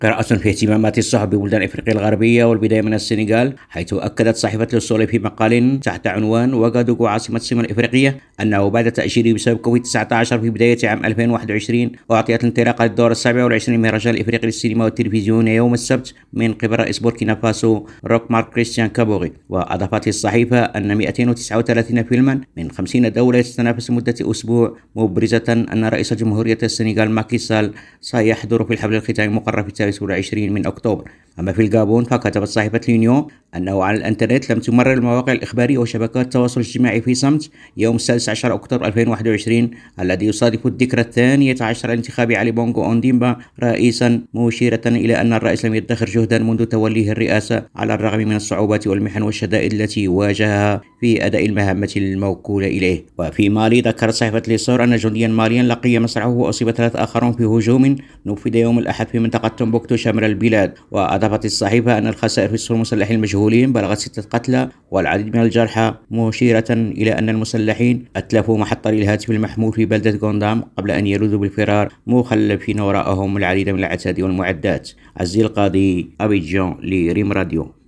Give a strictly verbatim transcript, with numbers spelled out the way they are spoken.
قراءة في اهتمامات الصحف ببلدان إفريقيا الغربية والبداية من السنغال، حيث أكدت صحيفة للصولي في مقال تحت عنوان وغادوغو عاصمة السمر الإفريقية أنه بعد تأجيله بسبب كوفيد تسعة عشر في بداية عام ألفين وواحد وعشرين، أعطيت الانطلاقة للدورة السابعة والعشرين من المهرجان الإفريقي للسينما والتلفزيون يوم السبت من قبل رئيس بوركينا فاسو روك مارك كريستيان كابوري. وأضافت الصحيفة أن مئتين وتسعة وثلاثين فيلما من خمسين دولة تتنافس مدة أسبوع، مبرزة أن رئيس جمهورية السنغال ماكي سال سيحضر في الحفل الختامي المقرر في الثالث والعشرين من أكتوبر. أما في الجابون فكتبت صحيفة لينيو أنه على الإنترنت لم تمرر المواقع الإخبارية وشبكات التواصل الاجتماعي في صمت يوم السادس عشر أكتوبر ألفين وواحد وعشرين الذي يصادف الذكرى الثانية عشر لانتخاب علي بونغو أونديمبا رئيسا، مشيرة إلى أن الرئيس لم يدخر جهدا منذ توليه الرئاسة على الرغم من الصعوبات والمحن والشدائد التي واجهها في أداء المهمة الموكولة إليه. وفي مالي ذكرت صحيفة ليسور أن جنديا ماليا لقي مصرعه وأصيب ثلاث آخرون في هجوم نفذ يوم الأحد في منطقة تومبوكتو شمال البلاد. وأضافت الصحيفة أن الخسائر في السور المسلحين المجهولين بلغت ستة قتلى والعديد من الجرحى، مشيرة إلى أن المسلحين أتلفوا محطة للهاتف المحمول في بلدة غوندام قبل أن يلوذوا بالفرار، مخلفين وراءهم العديد من العتاد والمعدات. عزيز القاضي، أبيجان، لريم راديو.